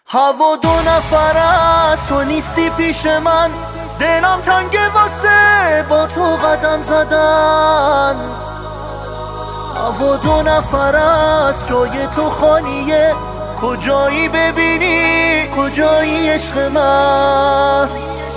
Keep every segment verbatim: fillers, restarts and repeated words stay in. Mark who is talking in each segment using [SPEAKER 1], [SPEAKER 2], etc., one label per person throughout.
[SPEAKER 1] هوا دو نفر است، تو نیستی پیش من، دلم تنگه واسه با تو قدم زدن. هوا دو نفر است، جای تو خالیه، کجایی ببینی کجایی عشق من.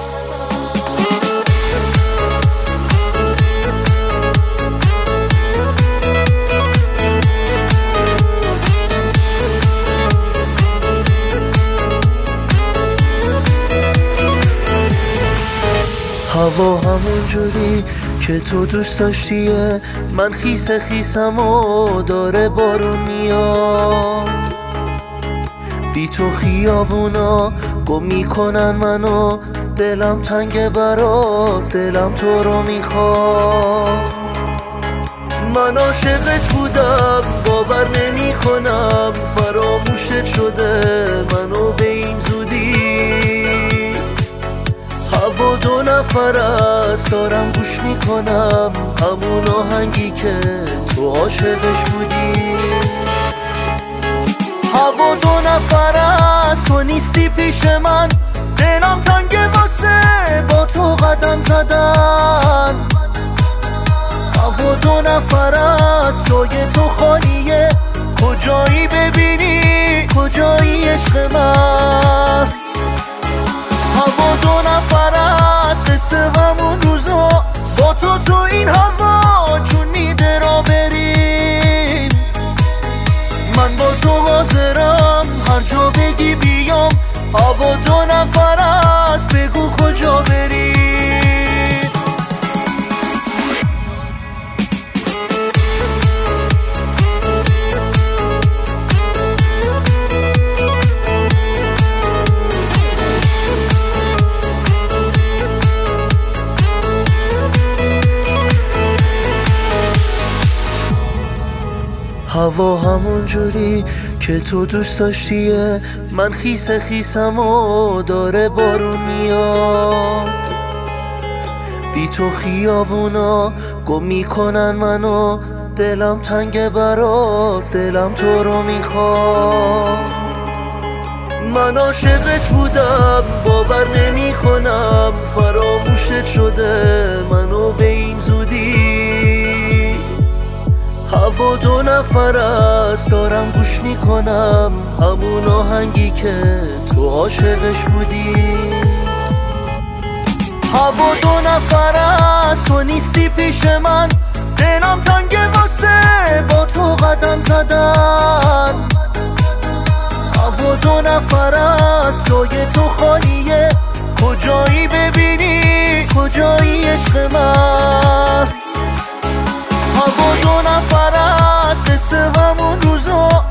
[SPEAKER 1] هوا همون جوری که تو دوست داشتیه، من خیس خیسم و داره بارون میاد. بی تو خیابونا گم میکنن منو، دلم تنگ برات، دلم تو رو میخواد. من عاشقت بودم باور نمی کنم، فراموشت شده منو به این زودی. هوا دو نفر است، دارم گوش میکنم همون آهنگی که تو عاشقش بودی. هوا دو نفر است، تو نیستی پیش من، دلم تنگه واسه با تو قدم زدن. هوا دو نفر است، جای تو خالیه، کجایی ببینی کجایی عشق من. هوا دو نفر است، مثل همون روزا با تو تو این هوا جون میده را بریم. من با تو حاضرم هر جا بگی بیام. هوا دو نفر است، بگو کجا بریم. هوا همون جوری که تو دوست داشتیه، من خیس خیسم و داره بارون میاد. بی تو خیابونا گم میکنن منو، دلم تنگ برات، دلم تو رو میخواد. من عاشقت بودم باور نمی کنم، فراموشت شده منو به این زودی. هوا دو نفر است، دارم گوش میکنم همون آهنگی که تو عاشقش بودی. هوا دو نفر است، تو نیستی پیش من، دلم تنگه واسه با تو قدم زدن. هوا دو نفر است، جای تو خالیه، کجایی ببینی کجایی عشق من. هوا دو نفر است، مثل همون روزا